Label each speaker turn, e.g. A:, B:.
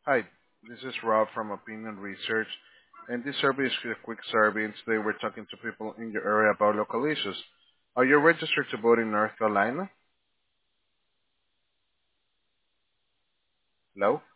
A: Hi, this is Rob from Opinion Research, and this survey is a quick survey, and today we're talking to people in your area about local issues. Are you registered to vote in North Carolina? Hello?